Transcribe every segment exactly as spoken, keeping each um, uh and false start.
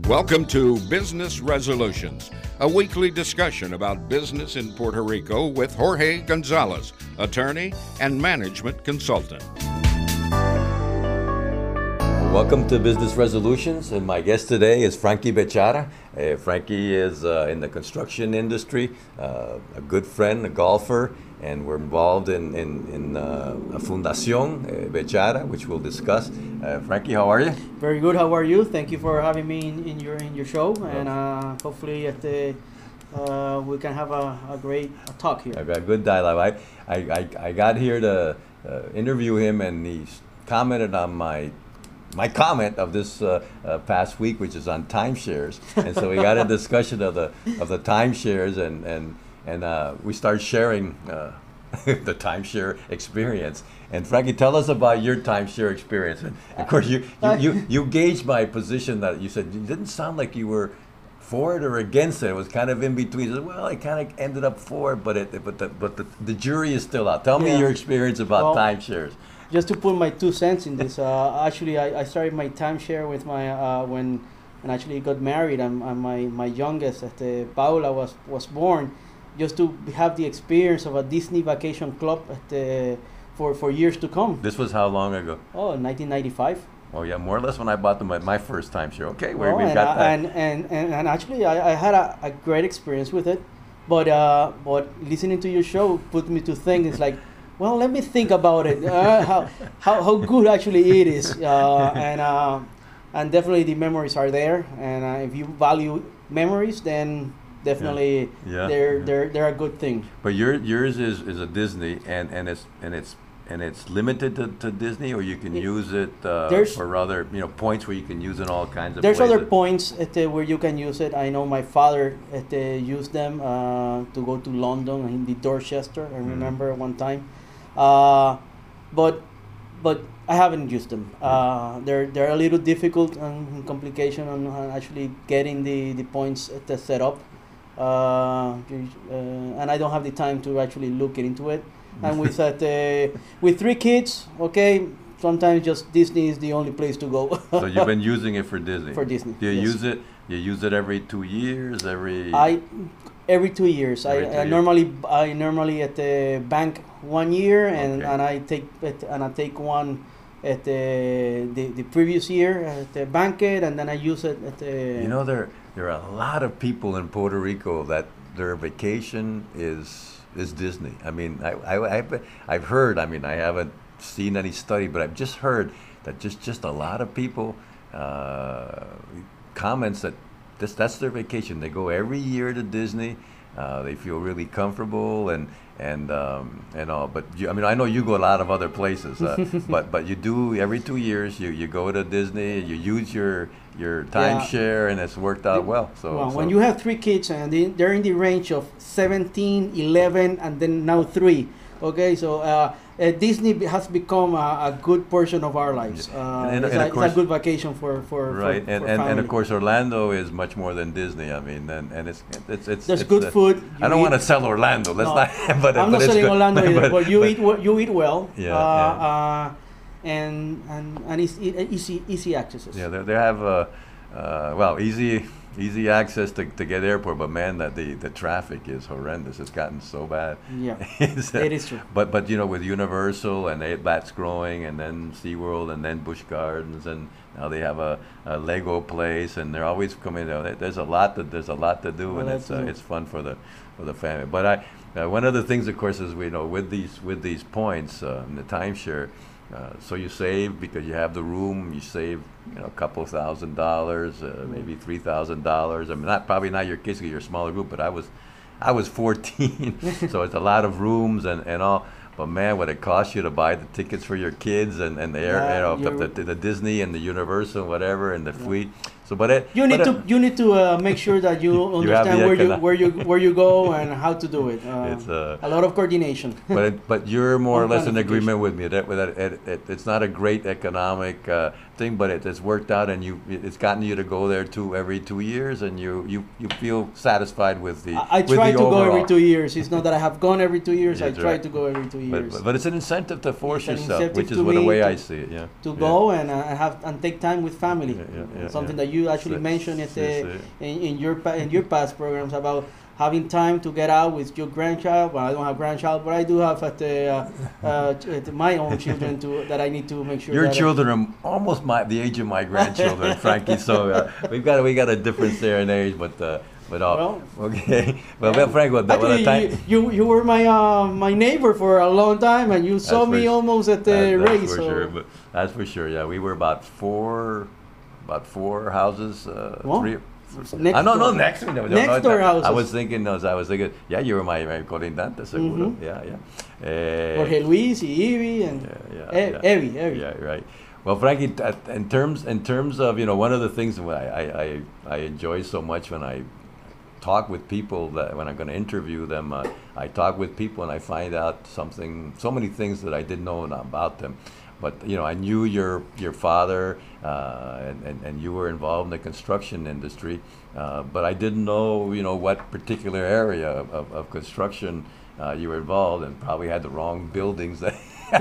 Welcome to Business Resolutions, a weekly discussion about business in Puerto Rico with Jorge Gonzalez, attorney and management consultant. Welcome to Business Resolutions, and my guest today is Frankie Bechara. Uh, Frankie is uh, in the construction industry, uh, a good friend, a golfer, and we're involved in, in, in uh, a Fundación uh, Bechara, which we'll discuss. Uh, Frankie, how are you? Very good. How are you? Thank you for having me in, in your in your show, and uh, hopefully at the, uh, we can have a, a great a talk here. I've got a good dialogue. I, I, I, I got here to uh, interview him, and he commented on my my comment of this uh, uh, past week, which is on timeshares, and so we got a discussion of the of the timeshares, and and and uh, we started sharing uh, the timeshare experience. And Frankie, tell us about your timeshare experience. And of course, you you, you you gauged my position that you said it didn't sound like you were for it or against it. It was kind of in between. You said, well, I kind of ended up for it, but it but the but the, the jury is still out. Tell Yeah. me your experience about Well, timeshares. Just to put my two cents in this, uh, actually, I, I started my timeshare with my uh, when and actually got married, and, and my my youngest, uh, Paula, was was born, just to have the experience of a Disney vacation club at the, for for years to come. This was how long ago? Oh, nineteen ninety-five. Oh yeah, more or less when I bought them at my first timeshare. Okay, where Oh, we and, got uh, that. and, and, and and actually, I, I had a, a great experience with it, but uh, but listening to your show put me to think. It's like, well, let me think about it. Uh, how, how how good actually it is, uh, and uh, and definitely the memories are there. And uh, if you value memories, then definitely Yeah, they're yeah. they're they're a good thing. But your yours is, is a Disney, and, and it's and it's and it's limited to, to Disney, or you can It- use it uh, there's- for other you know points where you can use it in all kinds of There's places. other points at, uh, where you can use it. I know my father at, uh, used them uh, to go to London in the Dorchester. I Mhm. remember one time, uh, but but I haven't used them. Uh, they're they're a little difficult and complication on, on actually getting the, the points at the set up, uh, you- uh, and I don't have the time to actually look into it. And with that, uh, with three kids, okay, sometimes just Disney is the only place to go. So you've been using it for Disney. For Disney, Do you yes. use it? You use it every two years, every. I every two years. Every I, two I years. normally I normally at the bank one year, and, Okay. and I take it, and I take one at the, the the previous year at the banquet, and then I use it at the. You know, there there are a lot of people in Puerto Rico that their vacation is is Disney. I mean, I, I I've, I've heard. I mean, I haven't seen any study, but I've just heard that just just a lot of people uh, comments that this that's their vacation. They go every year to Disney. Uh, they feel really comfortable and and um, and all. But you, I mean, I know you go a lot of other places. Uh, but but you do every two years. You, you go to Disney. You use your your timeshare, and it's worked out well. So, well, so when you have three kids and they, they're in the range of seventeen, eleven, and then now three. Okay, so uh, uh, Disney be- has become a, a good portion of our lives. Uh, And- and- it's, and a, of course- it's a good vacation for for right, for, and, for and, and family. of course Orlando is much more than Disney. I mean, and, and it's it's it's. There's it's good uh, food. I You don't eat- want to sell Orlando. Let's No, not. But I'm but not it's selling good. Orlando either, But- but you but- eat well, you eat well. Yeah, uh, yeah. Uh, and and and it's e- easy easy accesses. Yeah, they, they have uh, uh, well easy easy access to, to get airport, but man, that the, the traffic is horrendous. It's gotten so bad. Yeah, It's, uh, it is true. But but you know, with Universal and they, that's growing, and then SeaWorld, and then Busch Gardens, and now they have a, a Lego place, and they're always coming. You know, there- there's a lot that there's a lot to do, Well, and it's uh, absolutely. it's fun for the for the family. But I uh, one of the things, of course, is we know with these with these points uh, in the timeshare. Uh, so you save because you have the room. You save, you know, a couple thousand dollars, uh, maybe three thousand dollars. I mean, not probably not your kids because you're a smaller group, but I was, I was fourteen, so it's a lot of rooms and, and all. But man, what it costs you to buy the tickets for your kids and, and the air, Yeah, you know, the, you're- the, the Disney and the Universal and whatever and the suite. So, but it You need but to it- you need to uh, make sure that you You have understand the where you econo- where you where you go and how to do it. Uh, It's, uh, a lot of coordination. but it, but you're more or On less in planification. agreement with me that that it, it, it's not a great economic uh, thing, but it, it's worked out, and you it's gotten you to go there two every two years, and you you, you feel satisfied with the. I, I with try the to go overall. every two years. It's not that I have gone every two years. I That's try right. to go every two But, years. but, but it's an incentive to force It's an yourself, incentive which is to what the me way to- I see it. Yeah. to Yeah. go and uh, have and take time with family. Yeah, yeah, yeah, Something yeah. that you actually Sí, mentioned it sí, uh, sí. in, in your pa- in your past programs about having time to get out with your grandchild. Well, I don't have grandchild, but I do have at the, uh, uh, ch- uh, my own children to that I need to make sure Your that uh, children are almost my the age of my grandchildren, Frankie. So uh, we've got we got a difference there in age, but uh, but uh, Well, okay. Well, well, Frank, what the, what actually, the time? you, you you were my uh, my neighbor for a long time, and you saw That's me for- almost at the That- that's race. for so sure. But that's for sure. Yeah, we were about four, about four houses. Uh, Well, three. next I no, no, door. next no, no, Next no, door I houses. was thinking, no, I was thinking, yeah, you were my, my colindante, seguro. Mhm. Yeah, yeah. Eh, Jorge Luis, y Ivy, and yeah, yeah, E- yeah. Evie, Evie. Yeah, right. Well, Frankie, t- at- in terms in terms of you know one of the things that I I, I, I enjoy so much when I talk with people that when I'm going to interview them, uh, I talk with people and I find out something, so many things that I didn't know about them. But you know, I knew your your father, uh, and, and and you were involved in the construction industry, uh, but I didn't know you know what particular area of, of, of construction uh, you were involved, and probably had the wrong buildings. That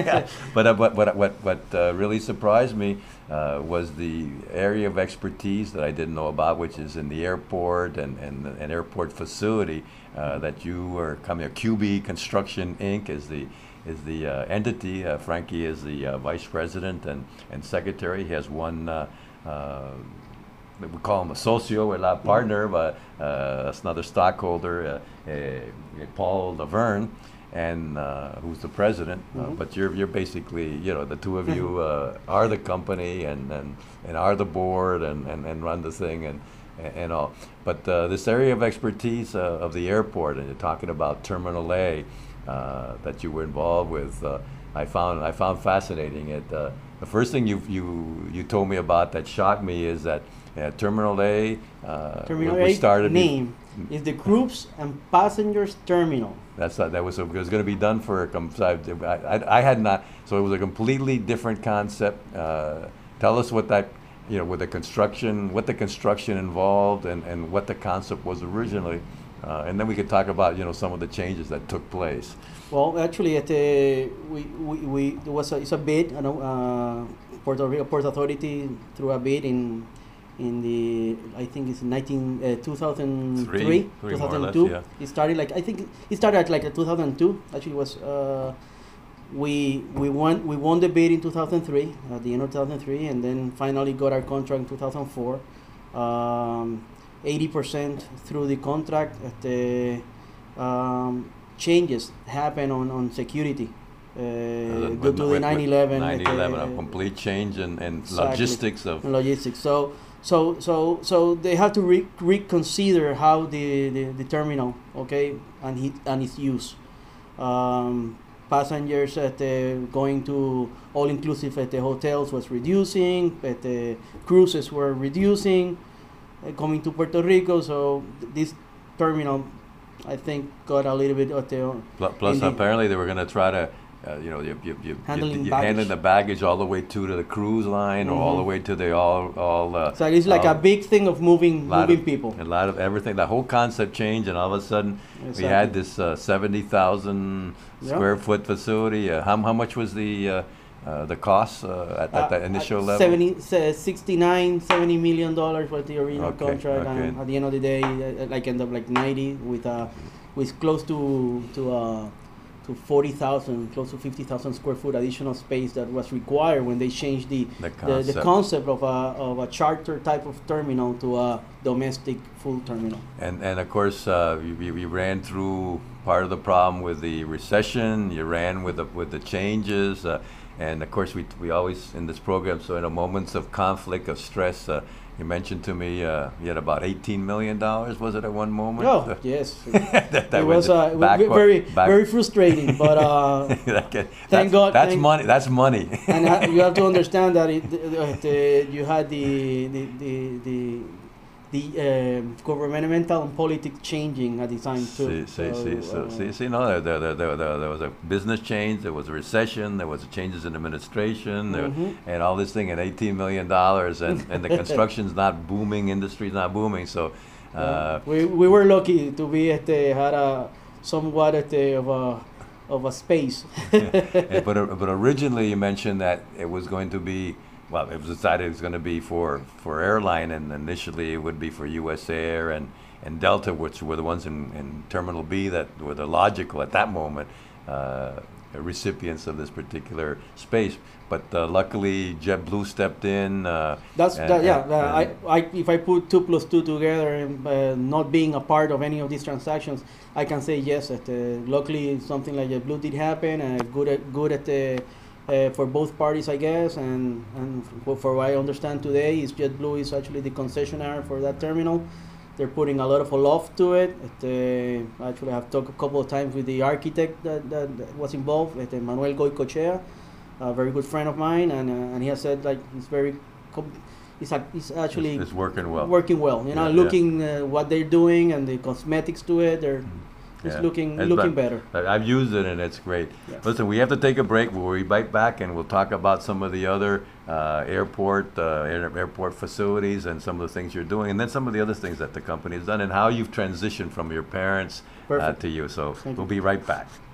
but uh, what what what what uh, really surprised me uh, was the area of expertise that I didn't know about, which is in the airport and and an airport facility uh, that you were coming. Q B Construction Incorporated is the is the uh, entity. Uh, Frankie is the uh, vice president and and secretary. He has one. Uh, uh, we call him a socio, or not partner, but uh, that's another stockholder, uh, uh, Paul Laverne, and uh, who's the president. Uh, Mhm. but you're you're basically, you know, the two of you uh, are the company and, and, and are the board and, and, and run the thing and and all. But uh, this area of expertise uh, of the airport, and you're talking about Terminal A uh, that you were involved with, uh, I found I found fascinating. It uh, the first thing you you you told me about that shocked me is that uh, Terminal A. Uh, Terminal we, we eight started. be- name is the Groups and Passengers Terminal. That's not, that was it was going to be done for a com- so I, I, I had not, so it was a completely different concept. Uh, tell us what that, you know, with the construction, what the construction involved, and, and what the concept was originally, uh, and then we could talk about you know some of the changes that took place. Well, actually, at the, we, we, we there was a, it's a bid, you know, uh, Puerto Rico Port Authority threw a bid in in the I think it's nineteen uh, two thousand three, Three, three more or less, two. yeah. It started like I think it started at like a two thousand two. Actually, it was uh, we we won we won the bid in two thousand three at the end of two thousand three, and then finally got our contract in two thousand four. Um, eighty percent through the contract. At the um, changes happen on on security. Uh, due to the nine eleven. nine eleven, a complete change in, in Exactly. logistics of. logistics. So, so, so, so they have to re- reconsider how the, the, the terminal, okay, and he, and its use. Um, passengers at the going to all inclusive at the hotels was reducing, at the cruises were reducing, uh, coming to Puerto Rico. So th- this terminal, I think, got a little bit of the Pl- Plus, in the- apparently, they were going to try to, uh, you know, you, you, you, Handling you, you baggage. handling the baggage all the way to, to the cruise line or all the Mhm. way to the all all. Uh, So it's like all- a big thing of moving lot moving of- people. A lot of everything. The whole concept changed, and all of a sudden, we had Exactly. this uh, seventy thousand Yeah. square foot facility. Uh, how how much was the uh, uh, the cost uh, at, at Uh, the initial at level? seventy, se- sixty-nine, seventy million dollars was the original Okay, contract, okay. and at the end of the day, uh, like end up like ninety with uh, with close to to uh, to forty thousand, close to fifty thousand square foot additional space that was required when they changed the The the, concept. the concept of a of a charter type of terminal to a domestic full terminal. And and of course, uh, we, we ran through part of the problem with the recession. You ran with the with the changes, uh, and of course, we we always in this program. So in the moments of conflict, of stress, uh, you mentioned to me uh, you had about eighteen million dollars. Was it at one moment? Oh yes, that, that it was uh, it was back- very back- very frustrating, but. Uh, that's, Thank God- That's thank- money. That's money. and ha- you have to understand that it, the, the, you had the the the the, the um, governmental and politics changing at the time too. See, see, see, so, uh, see, see, no, there, there, there, there, there, there was a business change, there was a recession, there was changes in administration, there, Mhm. and all this thing at eighteen million dollars, and, and the construction's not booming, industry's not booming, so, uh, we we were lucky to be at the had a somewhat at the of a of a space. and- but, uh, but originally you mentioned that it was going to be well, it was decided it was going to be for, for airline, and initially it would be for U S Air and, and Delta, which were the ones in, in Terminal B that were the logical at that moment uh, recipients of this particular space. But uh, luckily, JetBlue stepped in. Uh, That's and, that, yeah. and, uh, I, I, if I put two plus two together, and uh, not being a part of any of these transactions, I can say yes. That uh, luckily, something like JetBlue did happen, and good at good at the. Uh, for both parties, I guess, and, and for, for what I understand today, is JetBlue is actually the concessionaire for that terminal. They're putting a lot of love to it. it uh, actually, I've talked a couple of times with the architect that, that, that was involved, uh, Manuel Goicochea, a very good friend of mine, and uh, and he has said like it's very, com- it's, a, it's actually it's, it's working well. Working well, you know, yeah, looking yeah. Uh, what they're doing and the cosmetics to it. They're It's Yeah. looking It's looking be- better. I've used it and it's great. Yeah. Listen, we have to take a break. We'll be right back and we'll talk about some of the other uh, airport uh, air- airport facilities and some of the things you're doing, and then some of the other things that the company has done and how you've transitioned from your parents uh, Perfect. to you. So Thank we'll you. be right back.